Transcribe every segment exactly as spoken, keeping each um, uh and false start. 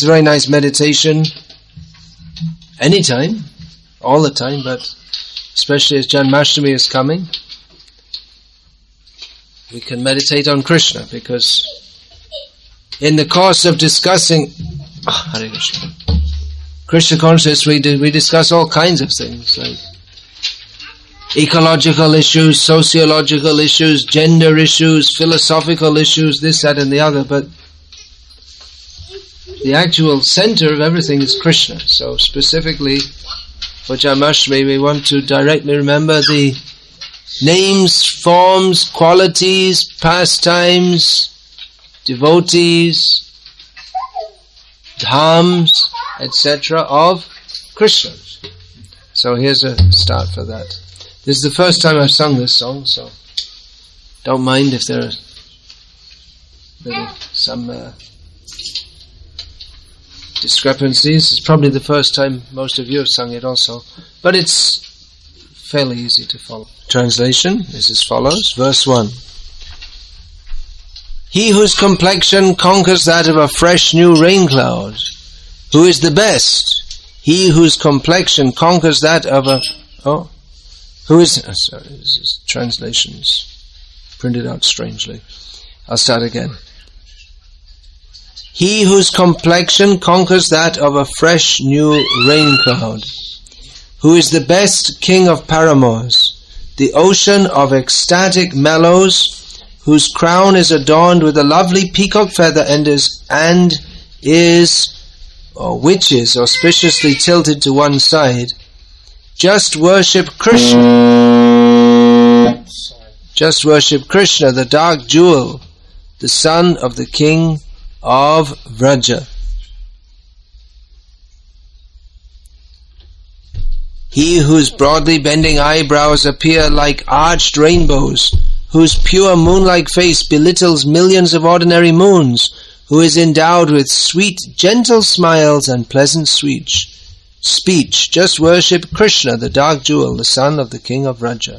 It's a very nice meditation. Anytime, all the time, but especially as Janmashtami is coming, we can meditate on Krishna, because in the course of discussing oh, Hare Krishna, Krishna consciousness, we, do, we discuss all kinds of things, like ecological issues, sociological issues, gender issues, philosophical issues, this, that and the other, but the actual center of everything is Krishna. So specifically for Janmashtami, we want to directly remember the names, forms, qualities, pastimes, devotees, dhams, et cetera of Krishna. So here's a start for that. This is the first time I've sung this song, so don't mind if there are little, some uh, discrepancies. It's probably the first time most of you have sung it also, but it's fairly easy to follow. Translation is as follows, verse one. He whose complexion conquers that of a fresh new rain cloud, who is the best? He whose complexion conquers that of a... Oh, who is... Oh, sorry, this is translations printed out strangely. I'll start again. He whose complexion conquers that of a fresh new rain cloud, who is the best king of paramours, the ocean of ecstatic mellows, whose crown is adorned with a lovely peacock feather and is, and is, or which is auspiciously tilted to one side. Just worship Krishna. Just worship Krishna, the dark jewel, the son of the king of Vraja. He whose broadly bending eyebrows appear like arched rainbows, whose pure moon-like face belittles millions of ordinary moons, who is endowed with sweet, gentle smiles and pleasant speech. Speech. Just worship Krishna, the dark jewel, the son of the king of Vraja.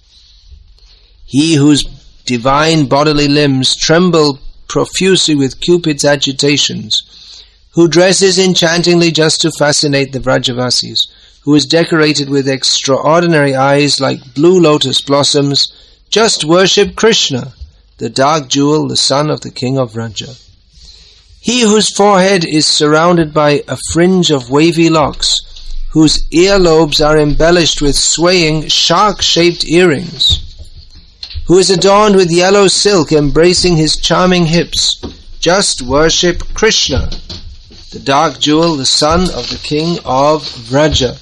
He whose divine bodily limbs tremble profusely with Cupid's agitations, who dresses enchantingly just to fascinate the Vrajavasis, who is decorated with extraordinary eyes like blue lotus blossoms. Just worship Krishna, the dark jewel, the son of the king of Vraja. He whose forehead is surrounded by a fringe of wavy locks, whose earlobes are embellished with swaying shark-shaped earrings, who is adorned with yellow silk embracing his charming hips. Just worship Krishna, the dark jewel, the son of the king of Vraja.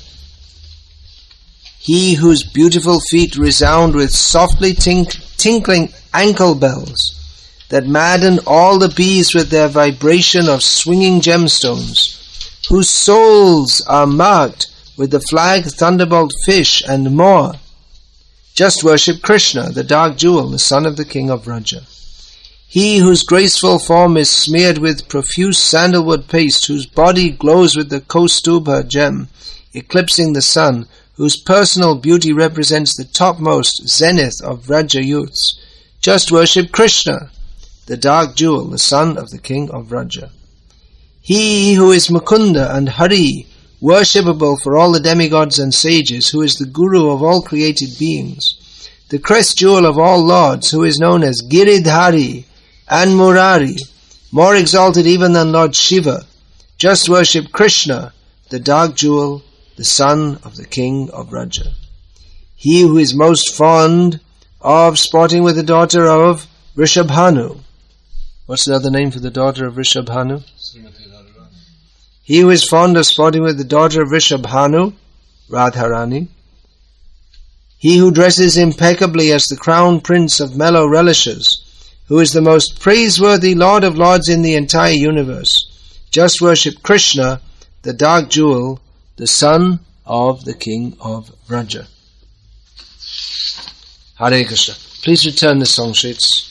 He whose beautiful feet resound with softly tink- tinkling ankle bells that madden all the bees with their vibration of swinging gemstones, whose soles are marked with the flag, thunderbolt, fish, and more. Just worship Krishna, the dark jewel, the son of the king of Vraja. He whose graceful form is smeared with profuse sandalwood paste, whose body glows with the Kaustubha gem, eclipsing the sun, whose personal beauty represents the topmost zenith of Vraja youths. Just worship Krishna, the dark jewel, the son of the king of Vraja. He who is Mukunda and Hari, worshipable for all the demigods and sages, who is the guru of all created beings, the crest jewel of all lords, who is known as Giridhari and Murari, more exalted even than Lord Shiva. Just worship Krishna, the dark jewel, the son of the king of Vraja. He who is most fond of sporting with the daughter of Rishabhanu. What's another name for the daughter of Rishabhanu? He who is fond of sporting with the daughter of Rishabhanu, Radharani. He who dresses impeccably as the crown prince of mellow relishes, who is the most praiseworthy Lord of Lords in the entire universe. Just worship Krishna, the dark jewel, the son of the king of Vraja. Hare Krishna. Please return the song sheets.